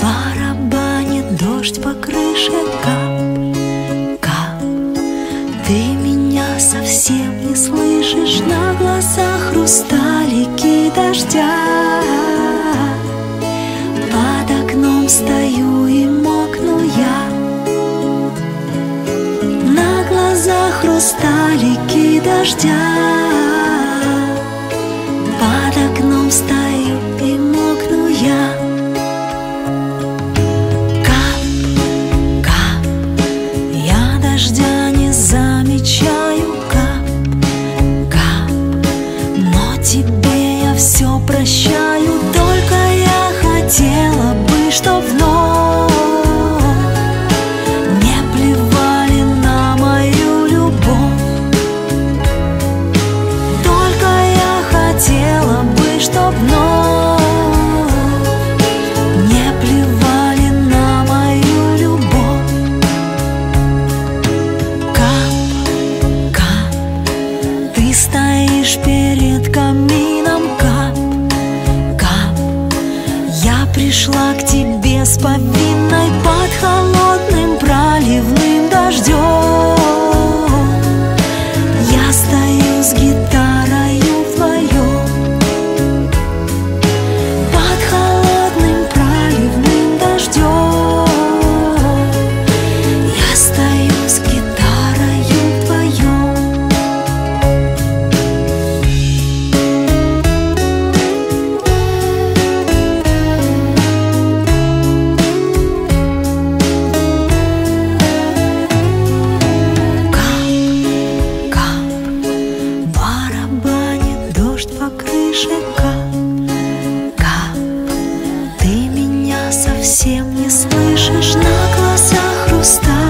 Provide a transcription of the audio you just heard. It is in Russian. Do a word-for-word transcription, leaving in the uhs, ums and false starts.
Барабанит дождь по крыше, кап, кап. Ты меня совсем не слышишь, на глазах хрусталики дождя. Под окном стою и мокну я, на глазах хрусталики дождя. Под окном стою и мокну я. Кап, кап, я дождя не замечаю, кап, кап. Но тебе я все прощаю, только я хотела бы, чтоб вновь не плевали на мою любовь. Только я хотела бы, чтоб вновь не плевали на мою любовь. Кап, кап, ты стоишь перед камином, кап, кап. Я пришла к тебе с повинной под холодным проливным дождем. Я стою с гитарою вдвоем под холодным проливным дождем. Я стою с гитарою вдвоем. Кап, кап, барабанит дождь по крыше, кап, кап. Ты меня совсем не слышишь, на глазах хрусталь.